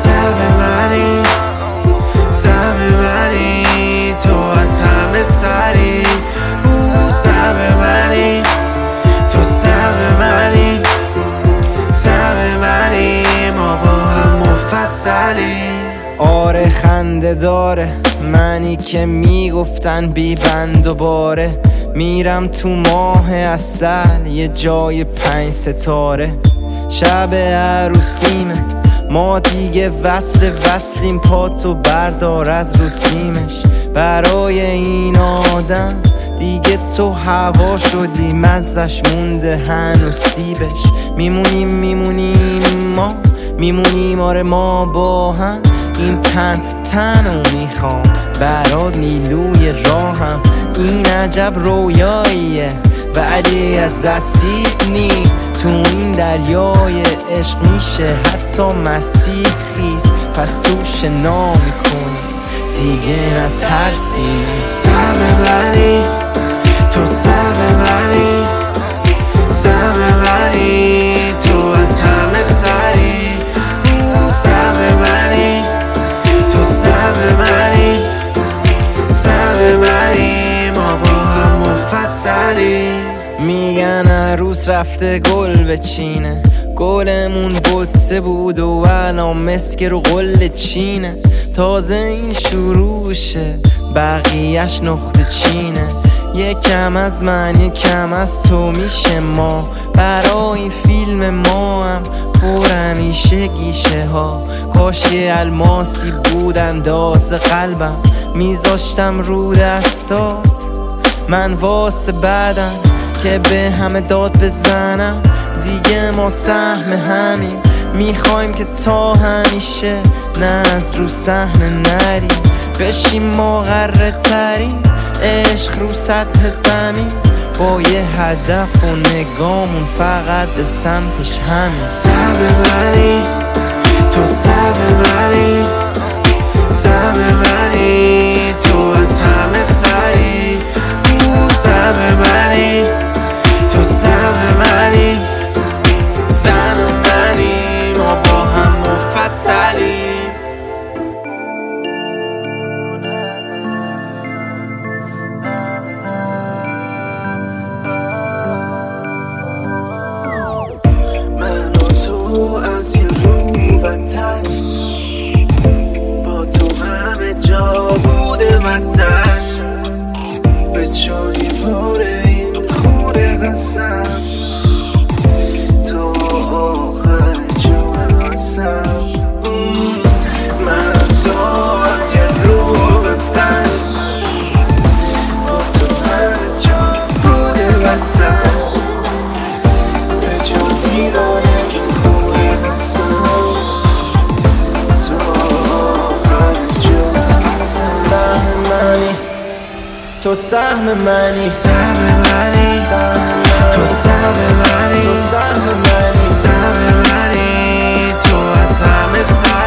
سهم منی، سهم منی، تو از همه سری. سهم منی، تو سهم منی، سهم منی، ما با هم مفصلی. آره خنده داره منی که میگفتن بی بند و باره. میرم تو ماه عسل یه جای 5 ستاره. شب عروسیمه ما دیگه وصلیم، پاتو بردار از رو سیمش. برای این آدم دیگه تو هوا شدی، مزش مونده هنوز سیبش. میمونیم ما میمونیم، آره ما با هم. این تنو میخوام برات نیلوی راهم. این عجب رویاییه ولی از دستیت نیست. تو این دریای عشق میشه حتی مسیح خیست. پس تو شنا میکنی دیگه نترسی. سهم منی، تو سهم منی، سهم منی، تو از همه سری. سهم منی، تو سهم منی، سهم منی، ما با هم مفصلی. میگن عروس رفته گل بچینه، گلمون بوته بود و الان مسک رو قل چینه. تازه این شروعشه بقیهش نقطه چینه. یکم از من یکم از تو میشه ما. برای این فیلم ما هم پر همیشه گیشه ها. کاش یه الماسی بود انداز قلبم میذاشتم رو دستات. من واسه بعدم که به همه داد بزنم. دیگه ما سهم همین میخوایم که تا همیشه نه از رو صحنه نری. بشیم ما غره ترین عشق رو سطح زمین، با یه هدف و نگامون فقط به سمتش همین. سهم منی، تو سهم منی، سهم منی، تو از همه سری. سهم منی، تو سهم منی، سهم منی، ما با هم مفصلی. من و تو از یه رو وطن، با تو همه جا بوده وطن. به چونی پاره این خونه قسم، تو آخر جون قسم. من تو از یه رو وطن، با تو همه جا بوده وطن. به چونی پاره این خونه قسم، تو آخر جون قسم. سهم منی، تو سهم منی، سهم منی، تو سهم منی، تو سهم منی، سهم منی، تو از همه سری.